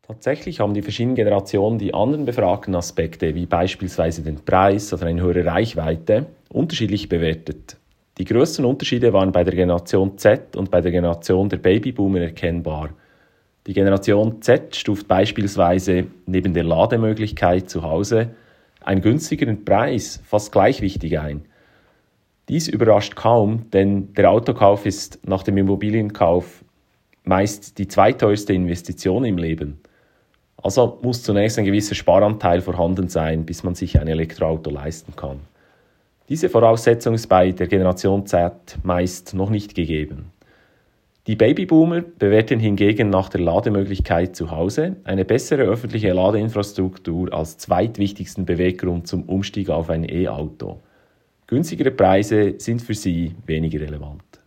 Tatsächlich haben die verschiedenen Generationen die anderen befragten Aspekte, wie beispielsweise den Preis oder eine höhere Reichweite, unterschiedlich bewertet. Die größten Unterschiede waren bei der Generation Z und bei der Generation der Babyboomer erkennbar. Die Generation Z stuft beispielsweise neben der Lademöglichkeit zu Hause einen günstigeren Preis fast gleich wichtig ein. Dies überrascht kaum, denn der Autokauf ist nach dem Immobilienkauf meist die zweiteuerste Investition im Leben. Also muss zunächst ein gewisser Sparanteil vorhanden sein, bis man sich ein Elektroauto leisten kann. Diese Voraussetzung ist bei der Generation Z meist noch nicht gegeben. Die Babyboomer bewerten hingegen nach der Lademöglichkeit zu Hause eine bessere öffentliche Ladeinfrastruktur als zweitwichtigsten Beweggrund zum Umstieg auf ein E-Auto. Günstigere Preise sind für sie weniger relevant.